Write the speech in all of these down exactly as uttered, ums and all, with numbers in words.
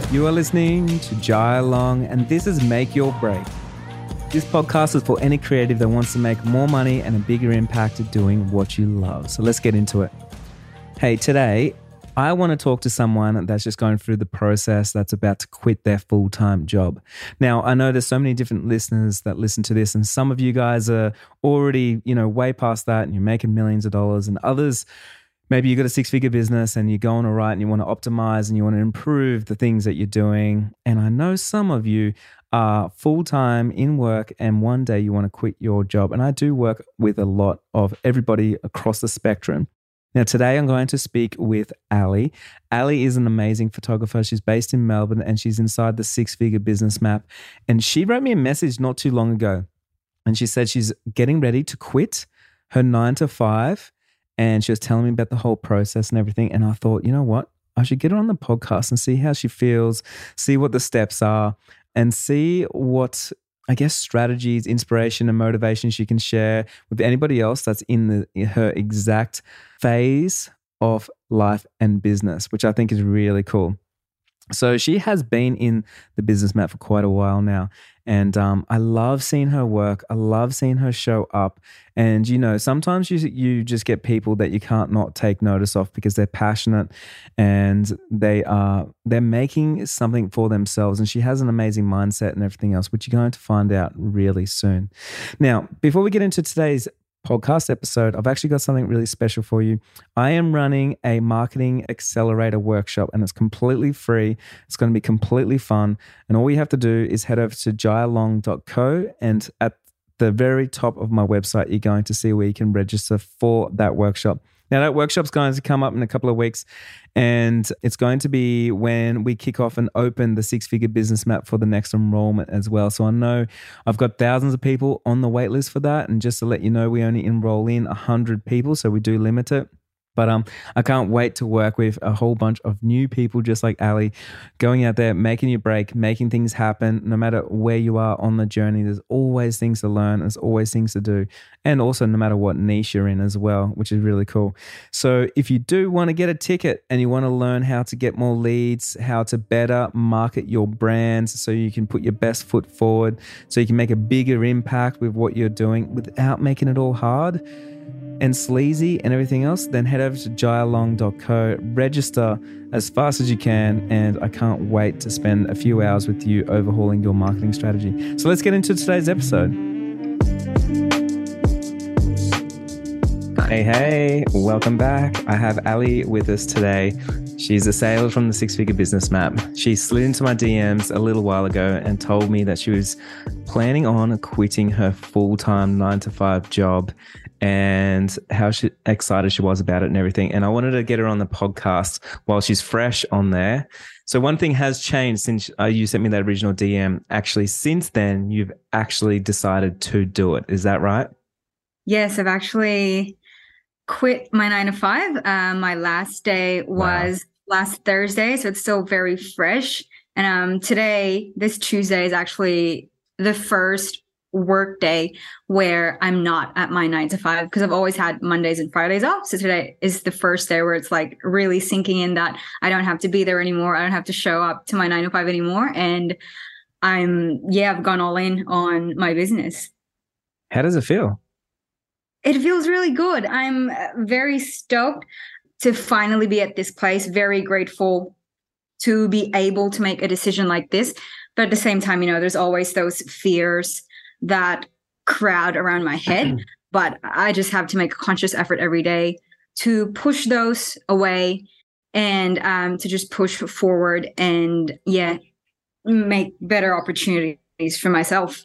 You are listening to Jai Long, and this is Make Your Break. This podcast is for any creative that wants to make more money and a bigger impact at doing what you love. So let's get into it. Hey, today I want to talk to someone that's just going through the process that's about to quit their full-time job. Now, I know there's so many different listeners that listen to this, and some of you guys are already, you know, way past that and you're making millions of dollars, and others, maybe you've got a six-figure business and you're going all right and you want to optimize and you want to improve the things that you're doing. And I know some of you are full-time in work and one day you want to quit your job. And I do work with a lot of everybody across the spectrum. Now, today I'm going to speak with Ali. Ali is an amazing photographer. She's based in Melbourne and she's inside the Six Figure Business Map. And she wrote me a message not too long ago. And she said she's getting ready to quit her nine to five. And she was telling me about the whole process and everything. And I thought, you know what? I should get her on the podcast and see how she feels, see what the steps are, and see what, I guess, strategies, inspiration, and motivation she can share with anybody else that's in the in her exact phase of life and business, which I think is really cool. So she has been in the Business Map for quite a while now. And um, I love seeing her work. I love seeing her show up. And, you know, sometimes you you just get people that you can't not take notice of because they're passionate and they are, they're making something for themselves. And she has an amazing mindset and everything else, which you're going to find out really soon. Now, before we get into today's podcast episode, I've actually got something really special for you. I am running a marketing accelerator workshop and it's completely free. It's going to be completely fun. And all you have to do is head over to jai long dot co, and at the very top of my website, you're going to see where you can register for that workshop. Now, that workshop's going to come up in a couple of weeks, and it's going to be when we kick off and open the Six Figure Business Map for the next enrollment as well. So I know I've got thousands of people on the wait list for that. And just to let you know, we only enroll in one hundred people, so we do limit it. But um, I can't wait to work with a whole bunch of new people just like Ali, going out there, making your break, making things happen. No matter where you are on the journey, there's always things to learn. There's always things to do. And also no matter what niche you're in as well, which is really cool. So if you do want to get a ticket and you want to learn how to get more leads, how to better market your brands so you can put your best foot forward, so you can make a bigger impact with what you're doing without making it all hard and sleazy and everything else, then head over to jai long dot co, register as fast as you can, and I can't wait to spend a few hours with you overhauling your marketing strategy. So let's get into today's episode. Hey, hey, welcome back. I have Ali with us today. She's a sailor from the Six Figure Business Map. She slid into my D Ms a little while ago and told me that she was planning on quitting her full-time nine to five job and how she, excited she was about it and everything. And I wanted to get her on the podcast while she's fresh on there. So one thing has changed since uh, you sent me that original D M. Actually, since then, you've actually decided to do it. Is that right? Yes, I've actually quit my nine to five. Uh, my last day was wow. last Thursday, so it's still very fresh. And um, today, this Tuesday, is actually the first work day where I'm not at my nine to five, because I've always had Mondays and Fridays off. So today is the first day where it's like really sinking in that I don't have to be there anymore. I don't have to show up to my nine to five anymore. And I'm, yeah, I've gone all in on my business. How does it feel? It feels really good. I'm very stoked to finally be at this place, very grateful to be able to make a decision like this. But at the same time, you know, there's always those fears that crowd around my head, but I just have to make a conscious effort every day to push those away and um, to just push forward and, yeah, make better opportunities for myself.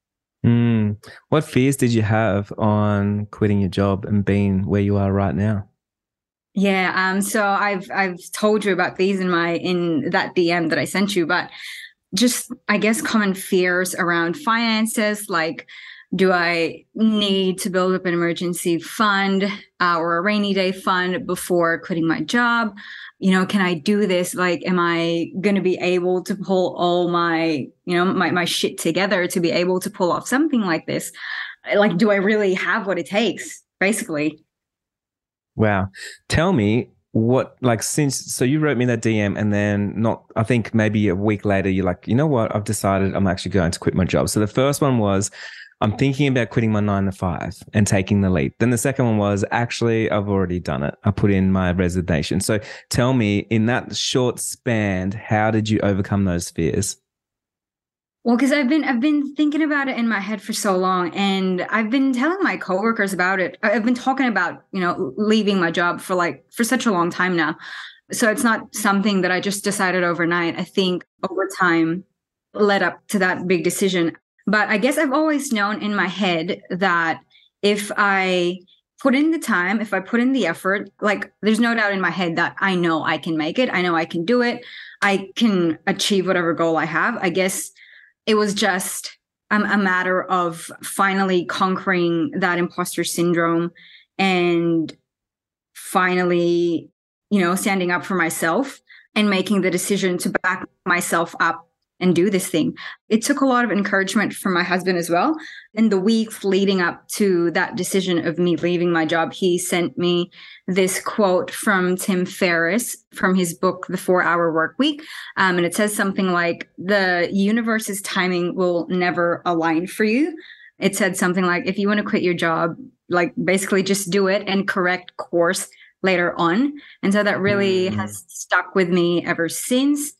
Mm. What fears did you have on quitting your job and being where you are right now? Yeah, um, so I've I've told you about these in my in that D M that I sent you, but just, I guess, common fears around finances, like, do I need to build up an emergency fund uh, or a rainy day fund before quitting my job? You know, can I do this? Like, am I going to be able to pull all my, you know, my, my shit together to be able to pull off something like this? Like, do I really have what it takes, basically? Wow. Tell me, what, like, since, so you wrote me that D M and then not, I think maybe a week later, you're like, you know what? I've decided I'm actually going to quit my job. So the first one was, I'm thinking about quitting my nine to five and taking the leap. Then the second one was, actually, I've already done it. I put in my resignation. So tell me, in that short span, how did you overcome those fears? Well, because I've been I've been thinking about it in my head for so long, and I've been telling my coworkers about it. I've been talking about, you know, leaving my job for like for such a long time now. So it's not something that I just decided overnight. I think over time led up to that big decision. But I guess I've always known in my head that if I put in the time, if I put in the effort, like there's no doubt in my head that I know I can make it. I know I can do it. I can achieve whatever goal I have. I guess it was just um, a matter of finally conquering that imposter syndrome and finally, you know, standing up for myself and making the decision to back myself up and do this thing. It took a lot of encouragement from my husband as well. In the weeks leading up to that decision of me leaving my job, he sent me this quote from Tim Ferriss from his book, The Four Hour Work Week. Um, and it says something like, the universe's timing will never align for you. It said something like, if you want to quit your job, like basically just do it and correct course later on. And so that really mm. has stuck with me ever since.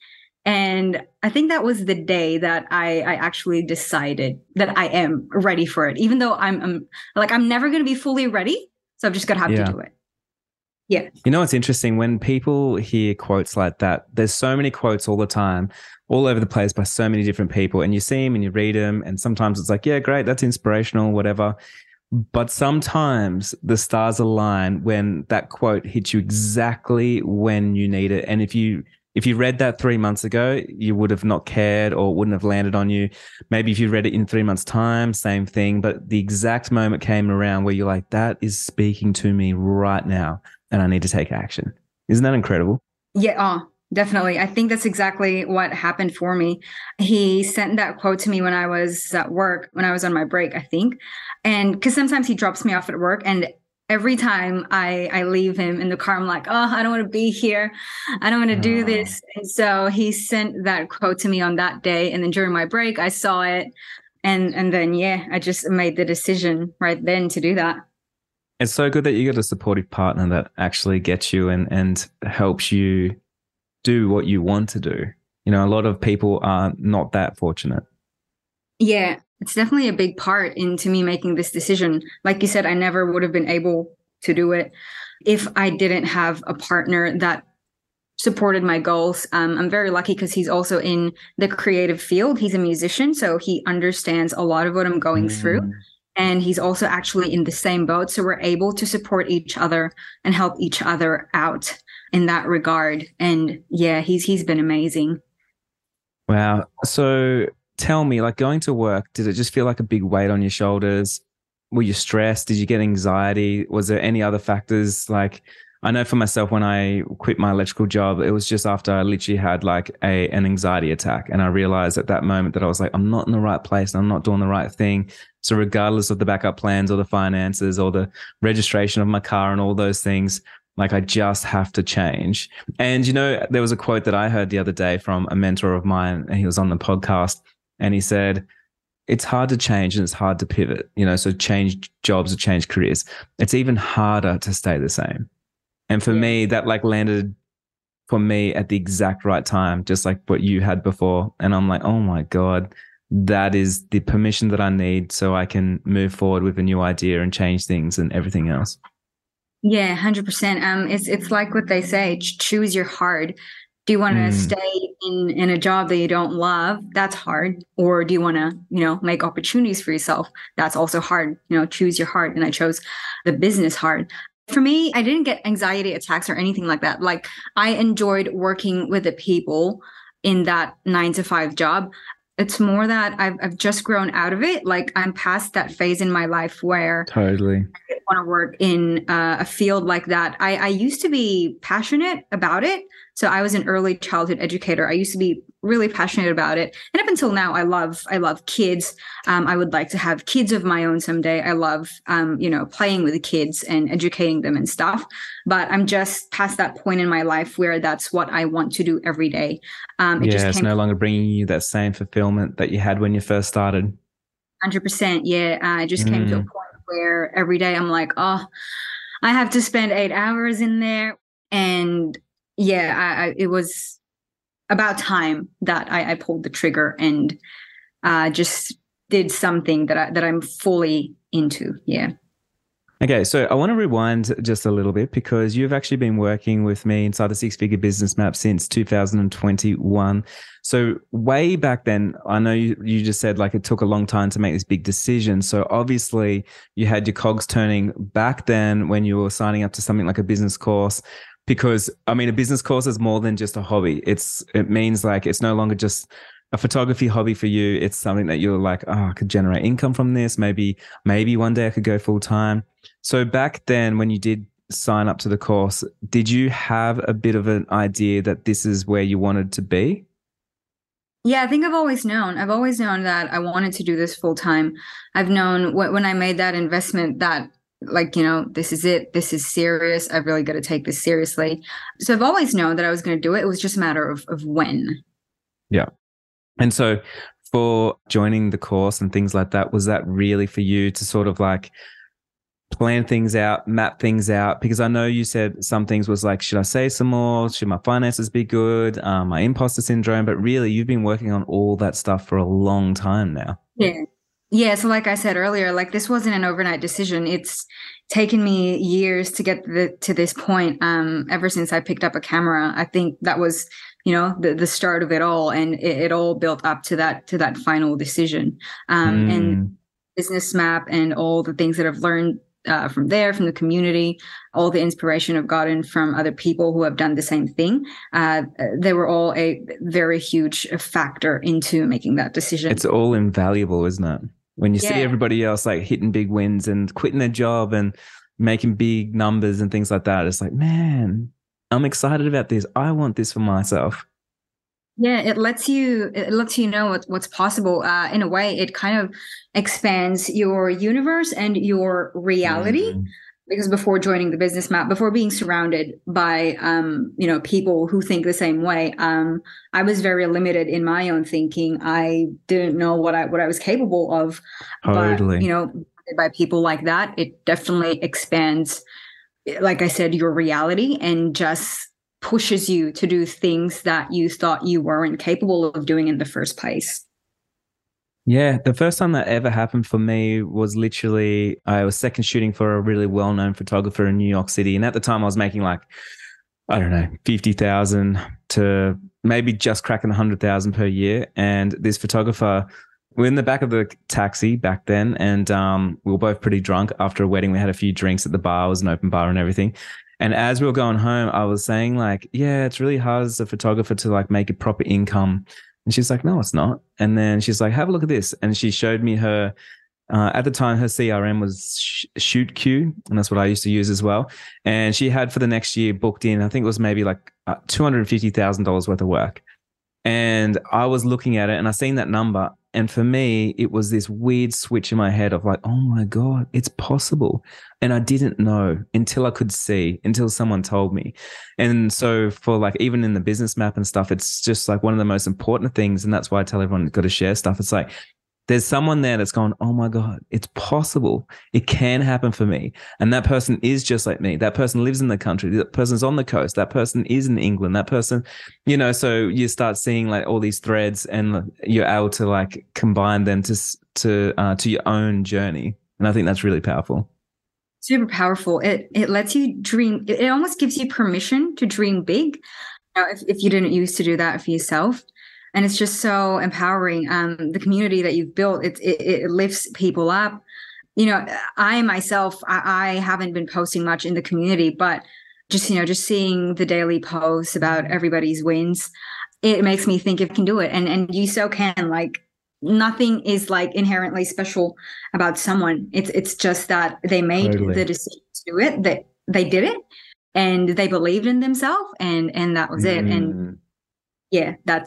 And I think that was the day that I, I actually decided that I am ready for it, even though I'm, I'm like, I'm never going to be fully ready. So I'm just going to have yeah. to do it. Yeah. You know, it's interesting when people hear quotes like that, there's so many quotes all the time, all over the place by so many different people, and you see them and you read them. And sometimes it's like, yeah, great. That's inspirational, whatever. But sometimes the stars align when that quote hits you exactly when you need it. And if you, If you read that three months ago, you would have not cared or wouldn't have landed on you. Maybe if you read it in three months' time, same thing. But the exact moment came around where you're like, that is speaking to me right now and I need to take action. Isn't that incredible? Yeah, oh, definitely. I think that's exactly what happened for me. He sent that quote to me when I was at work, when I was on my break, I think. And because sometimes he drops me off at work, and every time I, I leave him in the car, I'm like, oh, I don't want to be here. I don't want to do this. And so he sent that quote to me on that day. And then during my break, I saw it. And and then, yeah, I just made the decision right then to do that. It's so good that you got a supportive partner that actually gets you and, and helps you do what you want to do. You know, a lot of people are not that fortunate. Yeah. It's definitely a big part into me making this decision. Like you said, I never would have been able to do it if I didn't have a partner that supported my goals. Um, I'm very lucky because he's also in the creative field. He's a musician, so he understands a lot of what I'm going mm. through. And he's also actually in the same boat. So we're able to support each other and help each other out in that regard. And yeah, he's he's been amazing. Wow. So tell me, like going to work, did it just feel like a big weight on your shoulders? Were you stressed? Did you get anxiety? Was there any other factors? Like, I know for myself, when I quit my electrical job, it was just after I literally had like a an anxiety attack. And I realized at that moment that I was like, I'm not in the right place and I'm not doing the right thing. So regardless of the backup plans or the finances or the registration of my car and all those things, like I just have to change. And, you know, there was a quote that I heard the other day from a mentor of mine, and he was on the podcast. And he said, it's hard to change and it's hard to pivot, you know, so change jobs or change careers. It's even harder to stay the same. And for yeah. me, that like landed for me at the exact right time, just like what you had before. And I'm like, oh my God, that is the permission that I need so I can move forward with a new idea and change things and everything else. Yeah, one hundred percent. Um, it's, it's like what they say, choose your hard. Do you want to mm. stay in, in a job that you don't love? That's hard. Or do you want to, you know, make opportunities for yourself? That's also hard. You know, choose your heart. And I chose the business hard. For me, I didn't get anxiety attacks or anything like that. Like, I enjoyed working with the people in that nine to five job. It's more that I've I've just grown out of it. Like, I'm past that phase in my life where totally I want to work in uh, a field like that. I, I used to be passionate about it. So I was an early childhood educator. I used to be really passionate about it. And up until now, I love, I love kids. Um, I would like to have kids of my own someday. I love, um, you know, playing with the kids and educating them and stuff. But I'm just past that point in my life where that's what I want to do every day. Um, it yeah, just it's came no longer bringing you that same fulfillment that you had when you first started. one hundred percent. Yeah. Uh, it just mm. came to a point where every day I'm like, oh, I have to spend eight hours in there. And yeah, I, I, it was about time that I, I pulled the trigger and uh, just did something that I, that I'm fully into. Yeah. Okay, so I want to rewind just a little bit because you've actually been working with me inside the Six Figure Business Map since two thousand twenty-one. So way back then, I know you, you just said like it took a long time to make this big decision. So obviously you had your cogs turning back then when you were signing up to something like a business course. Because I mean, a business course is more than just a hobby. It's it means like it's no longer just a photography hobby for you. It's something that you're like, oh, I could generate income from this. Maybe maybe one day I could go full time. So back then, when you did sign up to the course, did you have a bit of an idea that this is where you wanted to be? Yeah, I think I've always known. I've always known that I wanted to do this full time. I've known wh- when I made that investment that, like, you know, this is it. This is serious. I've really got to take this seriously. So I've always known that I was going to do it. It was just a matter of of when. Yeah. And so for joining the course and things like that, was that really for you to sort of like plan things out, map things out? Because I know you said some things was like, should I say some more? Should my finances be good? Um, my imposter syndrome. But really, you've been working on all that stuff for a long time now. Yeah. Yeah. So like I said earlier, like this wasn't an overnight decision. It's taken me years to get the, to this point. Um, ever since I picked up a camera, I think that was, you know, the, the start of it all. And it, it all built up to that, to that final decision. Um, mm. And business map and all the things that I've learned Uh, from there, from the community, all the inspiration I've gotten from other people who have done the same thing. Uh, they were all a very huge factor into making that decision. It's all invaluable, isn't it? When you yeah. see everybody else like hitting big wins and quitting their job and making big numbers and things like that, it's like, man, I'm excited about this. I want this for myself. Yeah, it lets you it lets you know what, what's possible. Uh, in a way, it kind of expands your universe and your reality. Mm. Because before joining the business map, before being surrounded by um, you know, people who think the same way, um, I was very limited in my own thinking. I didn't know what I what I was capable of. Totally. But you know, by people like that, it definitely expands, like I said, your reality and just pushes you to do things that you thought you weren't capable of doing in the first place. Yeah, the first time that ever happened for me was literally, I was second shooting for a really well-known photographer in New York City. And at the time I was making like, I don't know, fifty thousand to maybe just cracking one hundred thousand per year. And this photographer, we're in the back of the taxi back then. And um, we were both pretty drunk after a wedding. We had a few drinks at the bar. It was an open bar and everything. And as we were going home, I was saying like, yeah, it's really hard as a photographer to like make a proper income. And she's like, no, it's not. And then she's like, have a look at this. And she showed me her, uh, at the time, her C R M was sh- ShootQ. And that's what I used to use as well. And she had for the next year booked in, I think it was maybe like uh, two hundred fifty thousand dollars worth of work. And I was looking at it and I seen that number. And for me, it was this weird switch in my head of like, oh my God, it's possible. And I didn't know until I could see, until someone told me. And so for like, even in the business map and stuff, it's just like one of the most important things. And that's why I tell everyone you've got to share stuff. It's like, there's someone there that's gone, oh my God, it's possible. It can happen for me. And that person is just like me. That person lives in the country. That person's on the coast. That person is in England. That person, you know, so you start seeing like all these threads and you're able to like combine them to, to, uh, to your own journey. And I think that's really powerful. Super powerful. It, it lets you dream. It almost gives you permission to dream big. You know, if, if you didn't used to do that for yourself. And it's just so empowering. Um, the community that you've built, it, it, it lifts people up. You know, I myself, I, I haven't been posting much in the community, but just, you know, just seeing the daily posts about everybody's wins, it makes me think if I can do it. And, and you so can. Like, nothing is like inherently special about someone. It's it's just that they made totally. the decision to do it, that they did it, and they believed in themselves, and and that was mm. it. And yeah, that's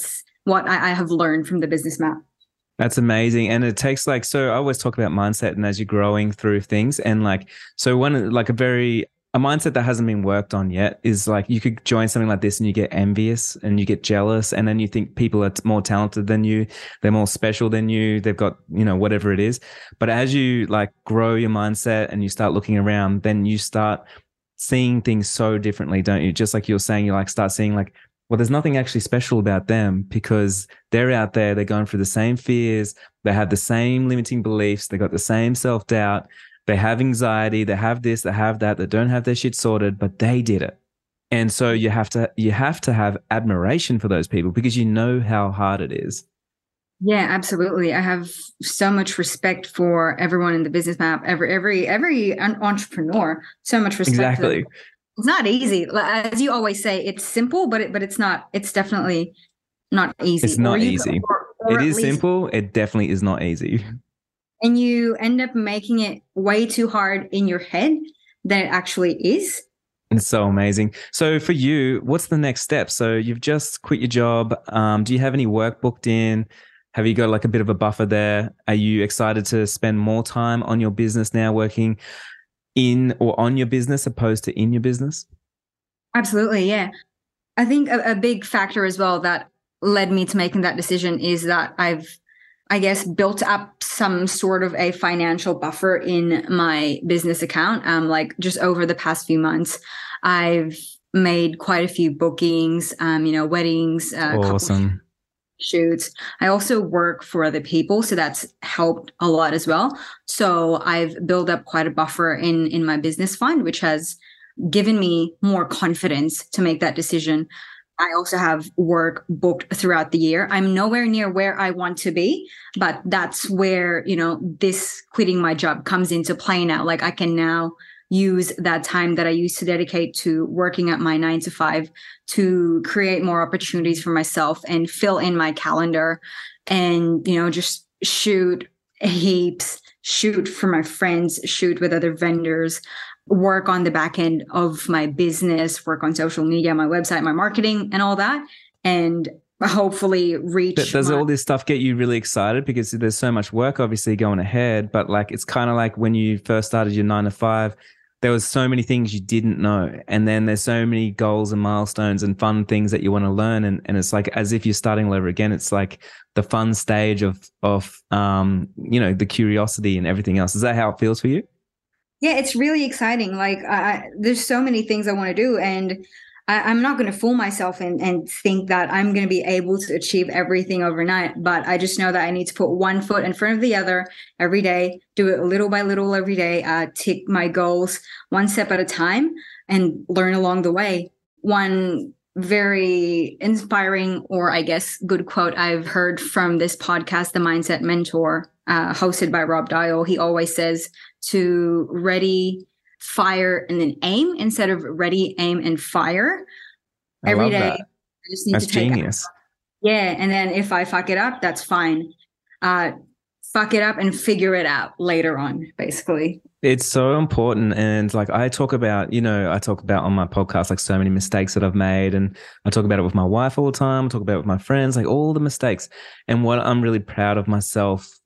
what I, I have learned from the business map. That's amazing. And it takes like, so I always talk about mindset and as you're growing through things and like, so one, like a very, a mindset that hasn't been worked on yet is like, you could join something like this and you get envious and you get jealous. And then you think people are more talented than you. They're more special than you. They've got, you know, whatever it is. But as you like grow your mindset and you start looking around, then you start seeing things so differently, don't you? Just like you're saying, you like start seeing like, well, there's nothing actually special about them because they're out there, they're going through the same fears, they have the same limiting beliefs, they got the same self-doubt, they have anxiety, they have this, they have that, they don't have their shit sorted, but they did it. And so you have to you have to have admiration for those people because you know how hard it is. Yeah, absolutely. I have so much respect for everyone in the business map, every every every entrepreneur, so much respect. Exactly. It's not easy. As you always say, it's simple, but it, but it's not, it's definitely not easy. It's not you, easy. Or, or it is least, simple. It definitely is not easy. And you end up making it way too hard in your head than it actually is. It's so amazing. So for you, what's the next step? So you've just quit your job. Um, do you have any work booked in? Have you got like a bit of a buffer there? Are you excited to spend more time on your business now, working in or on your business opposed to in your business? Absolutely, yeah. I think a, a big factor as well that led me to making that decision is that I've, I guess, built up some sort of a financial buffer in my business account. Um, like just over the past few months, I've made quite a few bookings, um, you know, weddings, uh, awesome. shoots. I also work for other people, so that's helped a lot as well. So I've built up quite a buffer in in my business fund, which has given me more confidence to make that decision. I also have work booked throughout the year. I'm nowhere near where I want to be, but that's where, you know, this quitting my job comes into play now. Like I can now use that time that I used to dedicate to working at my nine to five to create more opportunities for myself and fill in my calendar and, you know, just shoot heaps, shoot for my friends, shoot with other vendors, work on the back end of my business, work on social media, my website, my marketing and all that. And hopefully reach. Does my- all this stuff get you really excited? Because there's so much work obviously going ahead, but like, it's kind of like when you first started your nine to five, there was so many things you didn't know. And then there's so many goals and milestones and fun things that you want to learn. And, and it's like, as if you're starting all over again, it's like the fun stage of, of, um, you know, the curiosity and everything else. Is that how it feels for you? Yeah, it's really exciting. Like I, there's so many things I want to do, and I, I'm not going to fool myself and, and think that I'm going to be able to achieve everything overnight. But I just know that I need to put one foot in front of the other every day, do it little by little every day, uh, tick my goals one step at a time and learn along the way. One very inspiring, or I guess good quote I've heard from this podcast, The Mindset Mentor, uh, hosted by Rob Dial. He always says to ready, fire, and then aim instead of ready, aim, and fire. I Every love day, that. I just need That's to take genius. Yeah, and then if I fuck it up, that's fine. Uh, fuck it up and figure it out later on, basically. It's so important. And like I talk about, you know, I talk about on my podcast, like so many mistakes that I've made. And I talk about it with my wife all the time. I talk about it with my friends, like all the mistakes. And what I'm really proud of myself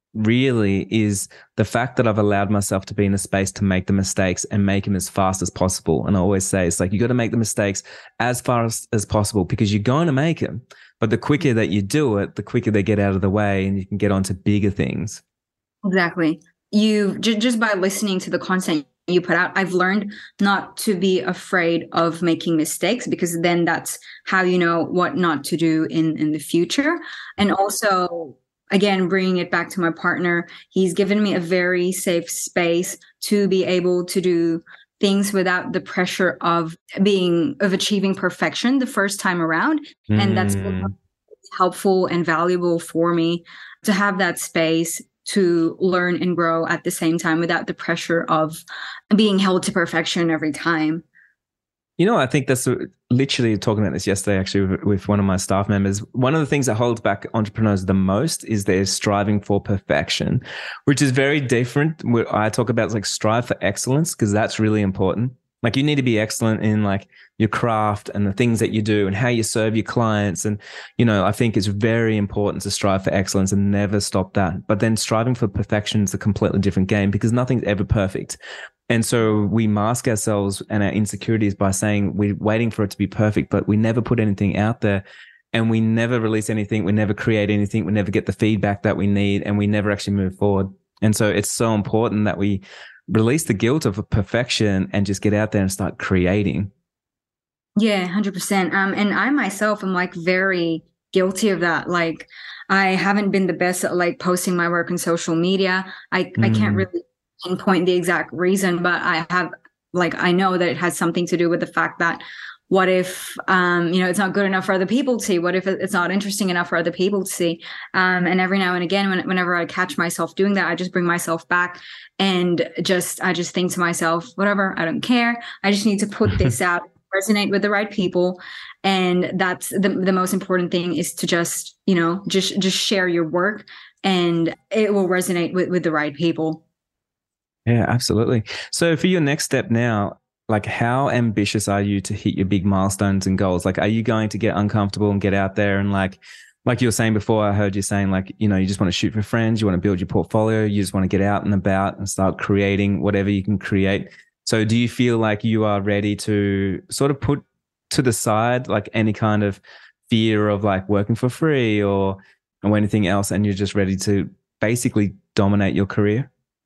really is the fact that I've allowed myself to be in a space to make the mistakes and make them as fast as possible. And I always say, it's like, you got to make the mistakes as fast as possible because you're going to make them. But the quicker that you do it, the quicker they get out of the way and you can get on to bigger things. Exactly. You j- just by listening to the content you put out, I've learned not to be afraid of making mistakes, because then that's how you know what not to do in, in the future. And also, again, bringing it back to my partner, he's given me a very safe space to be able to do things without the pressure of being, of achieving perfection the first time around. Mm. And that's been helpful and valuable for me to have that space to learn and grow at the same time without the pressure of being held to perfection every time. You know, I think that's literally talking about this yesterday, actually, with one of my staff members. One of the things that holds back entrepreneurs the most is they're striving for perfection, which is very different. I talk about like strive for excellence because that's really important. Like you need to be excellent in like your craft and the things that you do and how you serve your clients. And, you know, I think it's very important to strive for excellence and never stop that. But then striving for perfection is a completely different game because nothing's ever perfect. And so we mask ourselves and our insecurities by saying we're waiting for it to be perfect, but we never put anything out there and we never release anything. We never create anything. We never get the feedback that we need and we never actually move forward. And so it's so important that we release the guilt of perfection and just get out there and start creating. Yeah, one hundred percent. Um, and I myself am like very guilty of that. Like I haven't been the best at like posting my work on social media. I, mm. I can't really pinpoint the exact reason, but I have like, I know that it has something to do with the fact that what if, um, you know, it's not good enough for other people to see? What if it's not interesting enough for other people to see? Um, and every now and again, when, whenever I catch myself doing that, I just bring myself back and just, I just think to myself, whatever, I don't care. I just need to put this out, resonate with the right people. And that's the, the most important thing is to just, you know, just, just share your work and it will resonate with, with the right people. Yeah, absolutely. So for your next step now, like how ambitious are you to hit your big milestones and goals? Like, are you going to get uncomfortable and get out there and like, like you were saying before, I heard you saying like, you know, you just want to shoot for friends, you want to build your portfolio, you just want to get out and about and start creating whatever you can create. So do you feel like you are ready to sort of put to the side like any kind of fear of like working for free or, or anything else and you're just ready to basically dominate your career?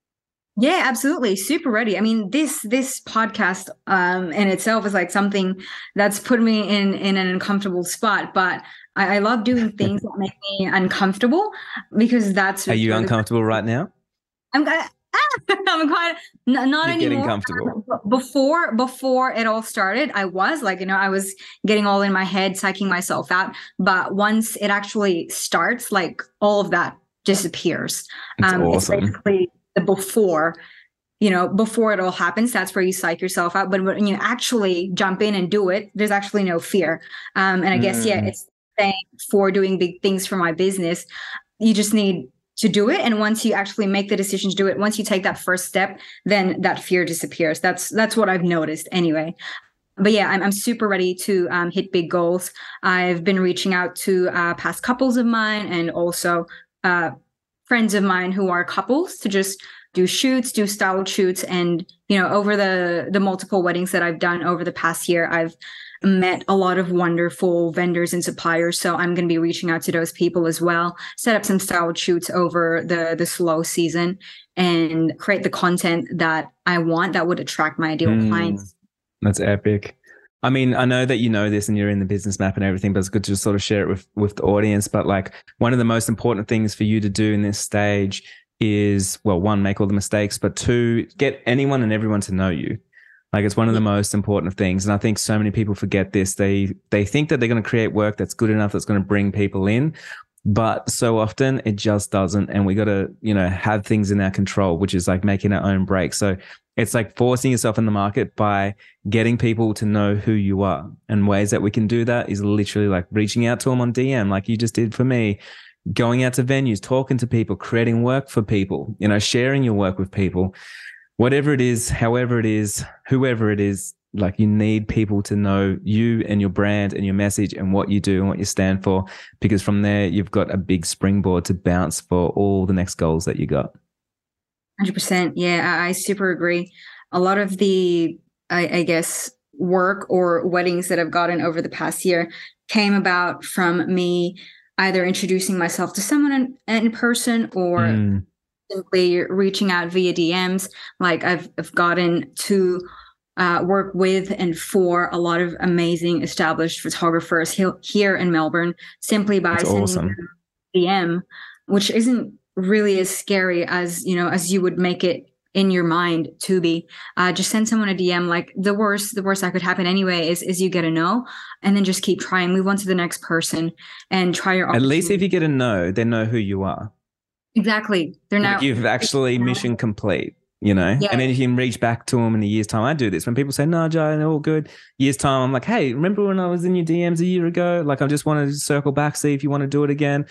Yeah, absolutely. Super ready. I mean, this this podcast um, in itself is like something that's put me in in an uncomfortable spot. But I, I love doing things that make me uncomfortable because that's. Are you uncomfortable right now? I'm. I, I'm quite not, not You're anymore. Getting comfortable. Before before it all started, I was like, you know, I was getting all in my head, psyching myself out. But once it actually starts, like all of that disappears. That's um, awesome. It's basically the before, you know, before it all happens, that's where you psych yourself out. But when you actually jump in and do it, there's actually no fear. Um, and I mm. guess, yeah, it's the same for doing big things for my business. You just need to do it. And once you actually make the decision to do it, once you take that first step, then that fear disappears. That's, that's what I've noticed anyway. But yeah, I'm, I'm super ready to um, hit big goals. I've been reaching out to uh, past couples of mine and also uh, friends of mine who are couples to just do shoots, do style shoots. And, you know, over the, the multiple weddings that I've done over the past year, I've met a lot of wonderful vendors and suppliers. So I'm going to be reaching out to those people as well, set up some style shoots over the, the slow season and create the content that I want that would attract my ideal mm, clients. That's epic. I mean, I know that you know this and you're in the business map and everything, but it's good to just sort of share it with, with the audience. But like one of the most important things for you to do in this stage is, well, one, make all the mistakes, but two, get anyone and everyone to know you. Like it's one of the most important things. And I think so many people forget this. They, they think that they're going to create work that's good enough, that's going to bring people in. But so often it just doesn't. And we got to, you know, have things in our control, which is like making our own break. So it's like forcing yourself in the market by getting people to know who you are. And ways that we can do that is literally like reaching out to them on D M, like you just did for me, going out to venues, talking to people, creating work for people, you know, sharing your work with people, whatever it is, however it is, whoever it is. Like you need people to know you and your brand and your message and what you do and what you stand for, because from there you've got a big springboard to bounce for all the next goals that you got. one hundred percent. Yeah, I super agree. A lot of the, I, I guess, work or weddings that I've gotten over the past year came about from me either introducing myself to someone in, in person or mm. simply reaching out via D Ms. Like I've, I've gotten to Uh, work with and for a lot of amazing established photographers he- here in Melbourne simply by That's sending awesome. them a D M, which isn't really as scary as, you know, as you would make it in your mind to be. Uh, just send someone a D M. Like the worst, the worst that could happen anyway is, is you get a no, and then just keep trying, move on to the next person and try your At least if you get a no, they know who you are. Exactly. They're like not. You've actually mission complete. You know, yeah. And then you can reach back to them in a year's time. I do this when people say, no, Jai, they're all good. Year's time, I'm like, hey, remember when I was in your D Ms a year ago? Like, I just wanted to circle back, see if you want to do it again.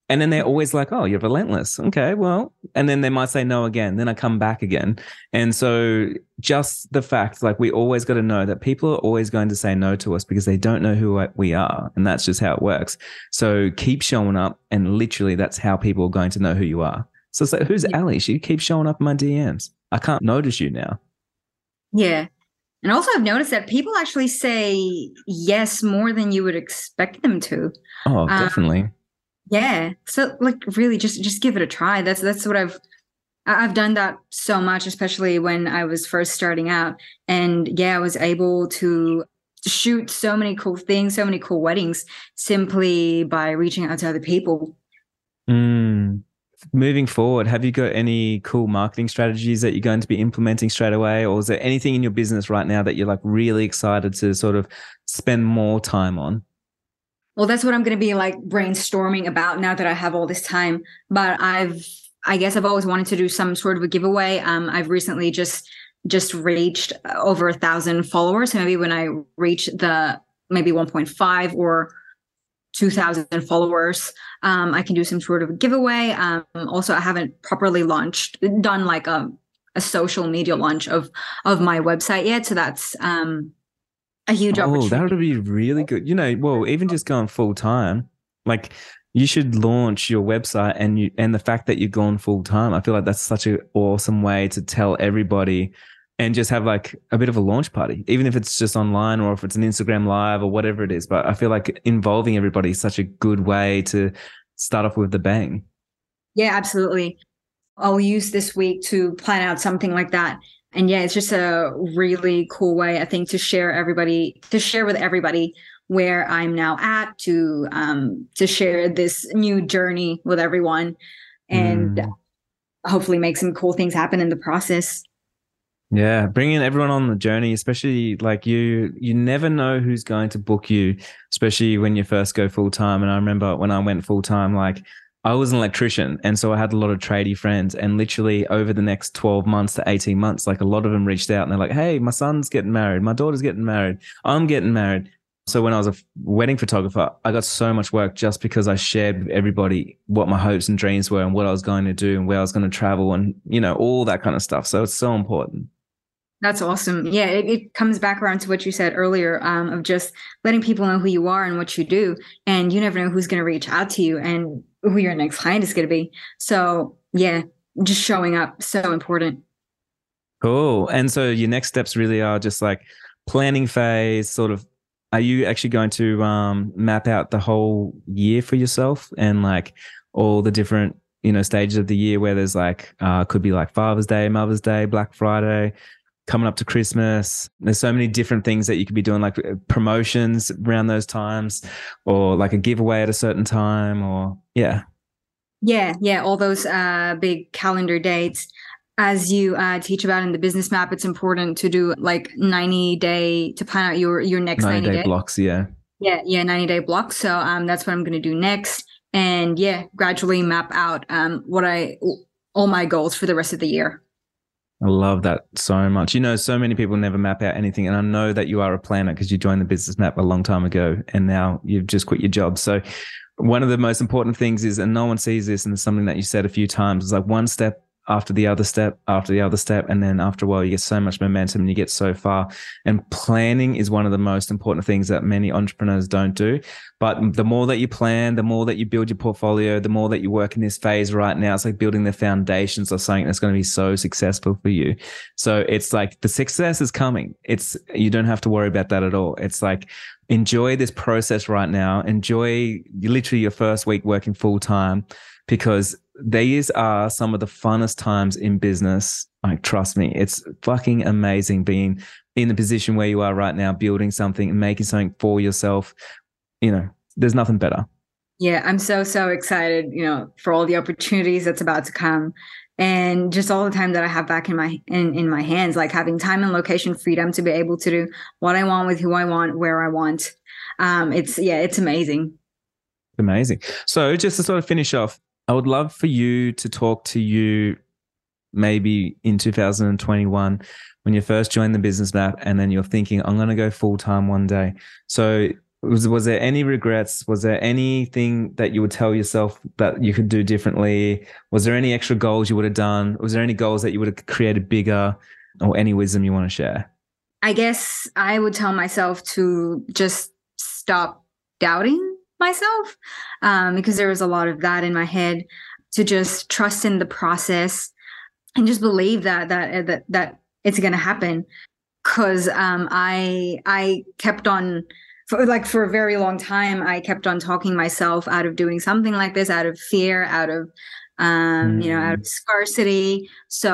And then they're always like, oh, you're relentless. Okay, well, and then they might say no again. Then I come back again. And so just the fact, like we always got to know that people are always going to say no to us because they don't know who we are. And that's just how it works. So keep showing up. And literally that's how people are going to know who you are. So it's like, who's yeah. Ali? She keeps showing up in my D Ms. I can't notice you now. Yeah. And also I've noticed that people actually say yes more than you would expect them to. Oh, definitely. Um, Yeah. So like really just just give it a try. That's that's what I've I've done that so much, especially when I was first starting out. And yeah, I was able to shoot so many cool things, so many cool weddings simply by reaching out to other people. Mm. Moving forward, have you got any cool marketing strategies that you're going to be implementing straight away? Or is there anything in your business right now that you're like really excited to sort of spend more time on? Well, that's what I'm going to be like brainstorming about now that I have all this time. But I've, I guess I've always wanted to do some sort of a giveaway. Um, I've recently just, just reached over a thousand followers. So maybe when I reach the maybe one point five or two thousand followers, um, I can do some sort of a giveaway. Um, also, I haven't properly launched, done like a, a social media launch of, of my website yet. So that's, um, a huge opportunity. Oh, that would be really good. You know, well, even just going full time, like you should launch your website and you and the fact that you're gone full time. I feel like that's such an awesome way to tell everybody and just have like a bit of a launch party, even if it's just online or if it's an Instagram live or whatever it is. But I feel like involving everybody is such a good way to start off with the bang. Yeah, absolutely. I'll use this week to plan out something like that. And yeah, it's just a really cool way, I think, to share everybody, to share with everybody where I'm now at, to um, to share this new journey with everyone, and mm. hopefully make some cool things happen in the process. Yeah, bringing everyone on the journey, especially like you, you never know who's going to book you, especially when you first go full time. And I remember when I went full time, like I was an electrician. And so I had a lot of tradie friends, and literally over the next twelve months to eighteen months, like a lot of them reached out and they're like, hey, my son's getting married. My daughter's getting married. I'm getting married. So when I was a wedding photographer, I got so much work just because I shared with everybody what my hopes and dreams were and what I was going to do and where I was going to travel and, you know, all that kind of stuff. So it's so important. That's awesome. Yeah, it, it comes back around to what you said earlier, um, of just letting people know who you are and what you do. And you never know who's going to reach out to you and who your next client is going to be. So yeah, just showing up, so important. Cool. And so your next steps really are just like planning phase, sort of. Are you actually going to um, map out the whole year for yourself and like all the different, you know, stages of the year where there's like, uh, could be like Father's Day, Mother's Day, Black Friday, coming up to Christmas. There's so many different things that you could be doing, like promotions around those times or like a giveaway at a certain time or yeah. Yeah. Yeah. All those uh, big calendar dates. As you uh, teach about in the business map, it's important to do like ninety day to plan out your, your next ninety, ninety day blocks. Yeah. Yeah. Yeah. ninety day blocks. So um, that's what I'm going to do next. And yeah, gradually map out um, what I, all my goals for the rest of the year. I love that so much. You know, so many people never map out anything. And I know that you are a planner because you joined the business map a long time ago and now you've just quit your job. So one of the most important things is, and no one sees this, and it's something that you said a few times, is like one step after the other step, after the other step. And then after a while, you get so much momentum and you get so far. And planning is one of the most important things that many entrepreneurs don't do. But the more that you plan, the more that you build your portfolio, the more that you work in this phase right now, it's like building the foundations of something that's going to be so successful for you. So it's like the success is coming. It's, you don't have to worry about that at all. It's like, enjoy this process right now. Enjoy literally your first week working full time, because these are some of the funnest times in business. Like, trust me, it's fucking amazing being in the position where you are right now, building something and making something for yourself. You know, there's nothing better. Yeah, I'm so, so excited, you know, for all the opportunities that's about to come and just all the time that I have back in my, in, in my hands, like having time and location freedom to be able to do what I want with who I want, where I want. Um, it's, yeah, it's amazing. Amazing. So just to sort of finish off, I would love for you to talk to you maybe in two thousand twenty-one when you first joined the business map and then you're thinking, I'm going to go full time one day. So Was, was there any regrets? Was there anything that you would tell yourself that you could do differently? Was there any extra goals you would have done? Was there any goals that you would have created bigger, or any wisdom you want to share? I guess I would tell myself to just stop doubting myself, um, because there was a lot of that in my head, to just trust in the process and just believe that that that that it's going to happen. Because um, I I kept on. For like for a very long time, I kept on talking myself out of doing something like this, out of fear, out of, um, mm. you know, out of scarcity.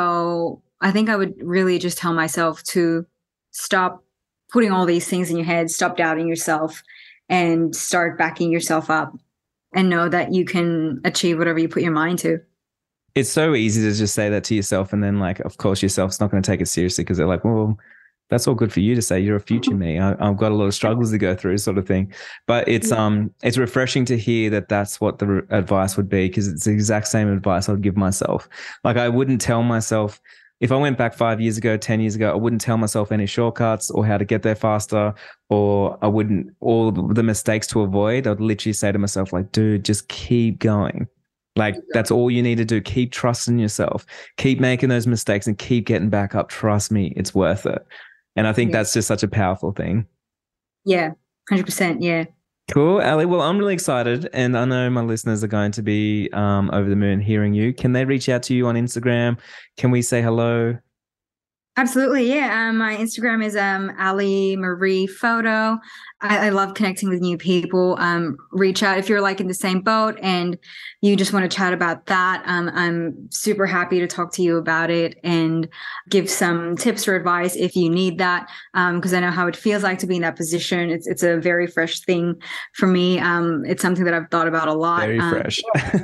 So I think I would really just tell myself to stop putting all these things in your head, stop doubting yourself, and start backing yourself up, and know that you can achieve whatever you put your mind to. It's so easy to just say that to yourself, and then like, of course, yourself's not going to take it seriously because they're like, well, that's all good for you to say. You're a future me. I, I've got a lot of struggles to go through, sort of thing. But it's yeah. um it's refreshing to hear that that's what the re- advice would be, because it's the exact same advice I'd give myself. Like, I wouldn't tell myself, if I went back five years ago, ten years ago, I wouldn't tell myself any shortcuts or how to get there faster, or I wouldn't, all the mistakes to avoid. I'd literally say to myself, like, dude, just keep going. Like, that's all you need to do. Keep trusting yourself. Keep making those mistakes and keep getting back up. Trust me, it's worth it. And I think yeah. that's just such a powerful thing. Yeah, one hundred percent. Yeah. Cool, Ali. Well, I'm really excited, and I know my listeners are going to be um, over the moon hearing you. Can they reach out to you on Instagram? Can we say hello? Absolutely, yeah. Um, my Instagram is um, Ali Marie Photo. I, I love connecting with new people. Um, reach out if you're like in the same boat and you just want to chat about that. Um, I'm super happy to talk to you about it and give some tips or advice if you need that. Um, because I know how it feels like to be in that position. It's it's a very fresh thing for me. Um, it's something that I've thought about a lot. Very um, fresh.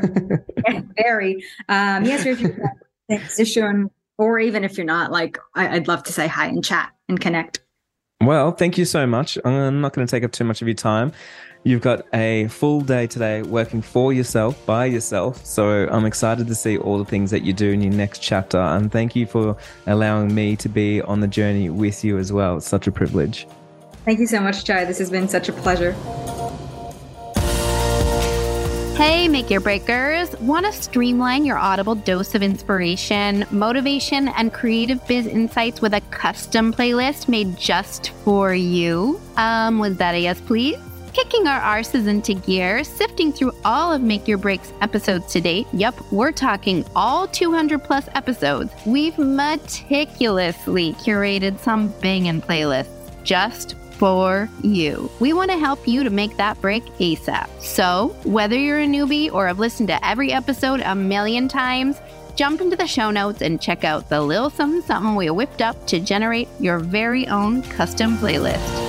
yeah, very. Um, yes, if you're in that position. Or even if you're not, like, I, I'd love to say hi and chat and connect. Well, thank you so much. I'm not going to take up too much of your time. You've got a full day today working for yourself, by yourself. So I'm excited to see all the things that you do in your next chapter. And thank you for allowing me to be on the journey with you as well. It's such a privilege. Thank you so much, Chai. This has been such a pleasure. Hey, Make Your Breakers. Want to streamline your Audible dose of inspiration, motivation, and creative biz insights with a custom playlist made just for you? Um, was that a yes, please? Kicking our arses into gear, sifting through all of Make Your Breaks episodes to date. Yep, we're talking all two hundred plus episodes. We've meticulously curated some banging playlists just for you. We want to help you to make that break ASAP. So whether you're a newbie or have listened to every episode a million times, jump into the show notes and check out the little something something we whipped up to generate your very own custom playlist.